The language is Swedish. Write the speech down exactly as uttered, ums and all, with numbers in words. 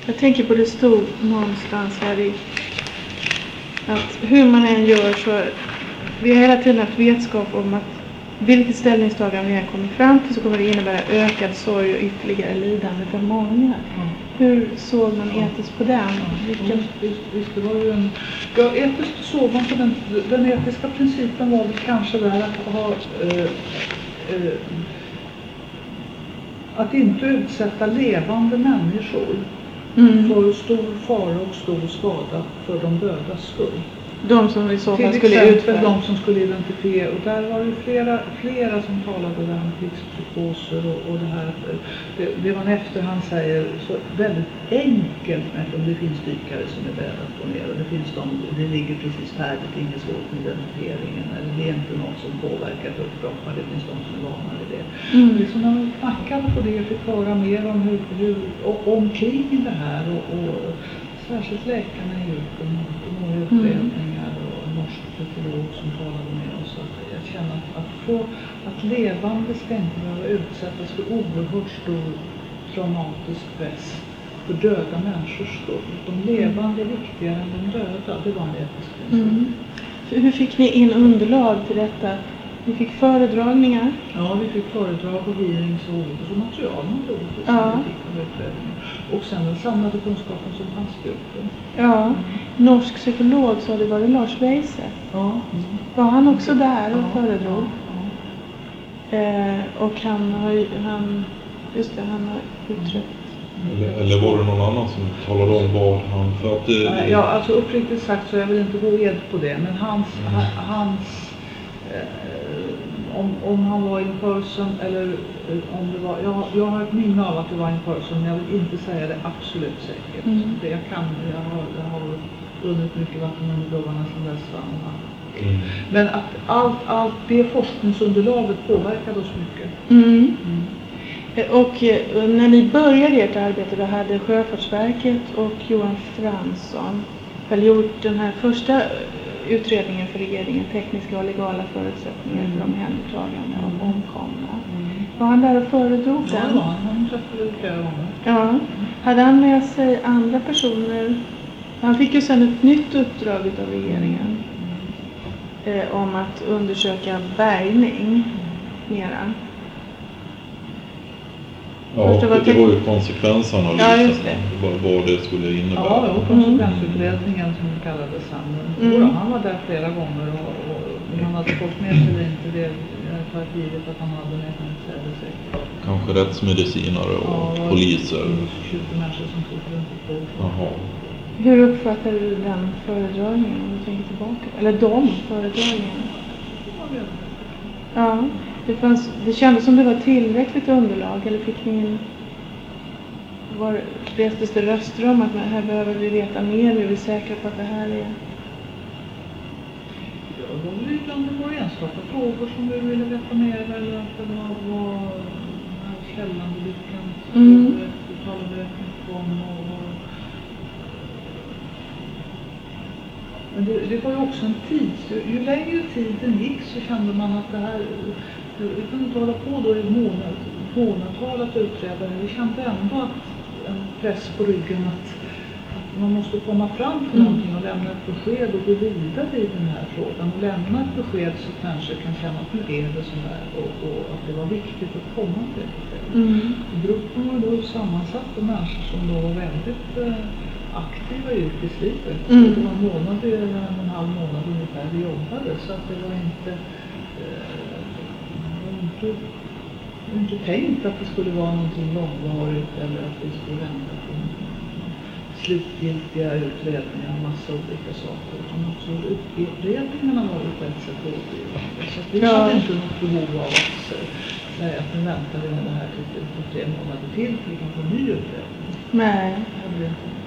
Jag tänker på det stod någonstans här i att hur man än gör så vi har hela tiden haft vetskap om att vilket ställningstagande vi än kommer fram till så kommer det innebära ökad sorg och ytterligare lidande för många. Mm. Hur såg man etiskt på den? Ja, Vilken... visst, visst, det var ju en... Ja, etiskt såg man på den, den etiska principen var väl kanske där att ha eh, eh, att inte utsätta levande människor mm. för stor fara och stor skada för de dödas skull. De som i så fall till skulle exempel utföra. De som skulle identifiera, och där var det flera, flera som talade där om krigspsykoser och, och det här, det, det man efterhand säger så väldigt enkelt med att det finns dykare som är beredda att gå ner och det finns de, det ligger precis färdigt, inget svårt med identifieringen eller det är inte något som påverkar uppkroppar, det finns de som är vana vid det. Mm. Liksom när man knackade på det fick höra mer om hur, hur och, omkring det här och, och särskilt läkarna i Djurgården och några utredningar och en norsk psykolog som talade med oss. Att jag känner att, att, få, att levande ska inte behöva utsättas för oerhört stor traumatisk press för döda människors skull. De levande är viktigare än de döda, det var en etisk princip. Mm. Hur fick ni in underlag till detta? Vi fick föredragningar. Ja, vi fick föredrag och hearings och olika material man tog till ja. vi fick av utredningen. Och sen den samlade kunskapen som fanns i gruppen. Ja, mm. Norsk psykolog så det var det Lars Weise. Ja. Mm. Var han också där och ja. föredrog? Ja. Eh, och han har han, just det, han har uttryckt. Eller, eller var det någon annan som talade om vad han för att det... Ja, alltså uppriktigt sagt så jag vill inte gå ed på det. Men hans, mm. ha, hans eh, om, om han var in person eller om det var, jag, jag har ett minne av att det var in person, men jag vill inte säga det absolut säkert. Mm. Det jag kan, jag har, jag har runnit mycket vatten under broarna sedan dess. Mm. Men att allt, allt det forskningsunderlaget påverkade oss mycket. Mm. Mm. Och när ni började ert arbete då hade Sjöfartsverket och Johan Fransson väl gjort den här första utredningen för regeringen, tekniska och legala förutsättningar mm. för omhändertagande av omkomna. Mm. Var han där och föredrog ja, den? Ja, han träffade flera gånger. Ja. Mm. Hade han med sig andra personer? Han fick ju sedan ett nytt uppdrag av regeringen mm. eh, om att undersöka bärgning mm. mera. Ja, det, det var ju konsekvensanalysen, ja, just det. Vad, vad det skulle innebära. Ja, och konsekvensutredningen som det kallades han. Mm. Han var där flera gånger och, och han hade fått med sig det inte det. Jag tar ett givet att han hade med sig det säkert. Kanske rättsmedicinare och ja, poliser. tjugo människor som tog runt på. Jaha. Hur uppfattar du den föredragningen om du tänker tillbaka? Eller de föredragningarna? Ja. Det, fanns, det kändes som det var tillräckligt underlag, eller fick ni in, var, restes det röster om att man, här behöver vi veta mer, vi är säkra på att det här är... Ja, det var ibland det var enstaka frågor som vi ville veta mer, eller att det var, var den här källanlyckan som mm. vi talade mycket om. Och, men det, det var ju också en tid, ju längre tiden gick så kände man att det här... Vi kunde inte hålla på då i månad, månadtal att utreda det. Vi kände ändå att en press på ryggen att, att man måste komma fram till mm. någonting och lämna ett besked och gå vidare i den här frågan. Och lämna ett besked så kanske kan känna att nu är det så här och, och att det var viktigt att komma till det beskedet. Mm. Gruppen var då sammansatt av människor som då var väldigt eh, aktiva i yrkeslivet. Mm. Det var en månad, en och en halv månad ungefär vi jobbade så att det var inte... Eh, Jag har inte tänkt att det skulle vara någonting långvarigt eller att vi skulle vänta på slutgiltiga utredningar och massa olika saker. Utan också utredningarna var ju på ett sätt rådgivande. Så vi ja. hade inte något behov av att säga att nu väntar vi med det här till, till tre månader till för vi kan få en ny utredning. Nej. Det hade vi inte.